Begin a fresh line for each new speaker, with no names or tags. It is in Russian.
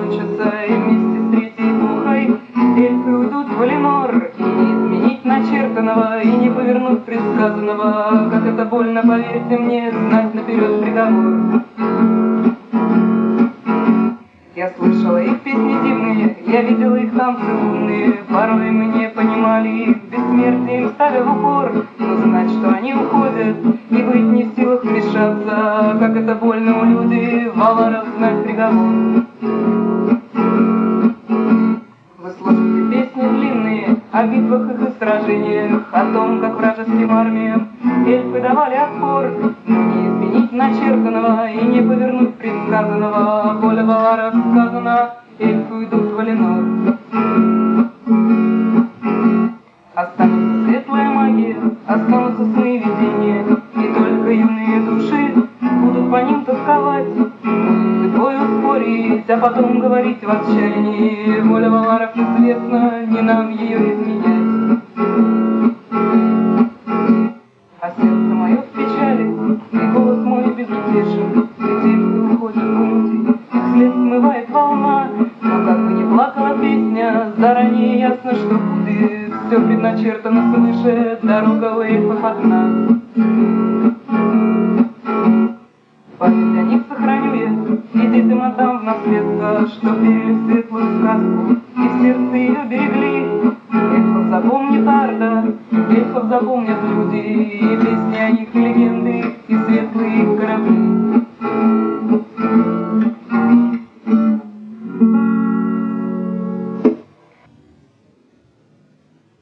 кончится, и вместе с третьей эпохой эльфы уйдут в Валинор, и не изменить начертанного, и не повернуть предсказанного. Как это больно, поверьте мне, знать наперед приговор. Я слышала их песни дивные, я видела их танцы лунные, порой мы не понимали их бессмертием, ставя в упор, но знать, что они уходят, и быть не в силах вмешаться. Как это больно у людей, Валаров знать приговор. Вы слушаете песни длинные о битвах их и сражениях, о том, как вражеским армиям эльфы давали отпор, но не изменить начертанного и не повернуть предсказанного. Воля Валаров сказана, эльфы уйдут в Валинор. Останутся светлая магия, останутся сны и видения, и только юные души будут по ним тосковать, будут бою спорить, а потом говорить в отчаянии. Воля Валаров известна, не нам ее изменять. А сердце мое в печали, и голос мой безутешен, ведь эльфы уходят в мути, их след смывает волна. Но как бы ни плакала песня, заранее ясно, что будет все предначертано свыше, дорога у эльфов одна. Память о них сохраню я, и детям отдам в наследство, что верили в светлую сказку, и в сердце ее берегли. Эльфов запомнит Арда, эльфов запомнят люди, и песни о них не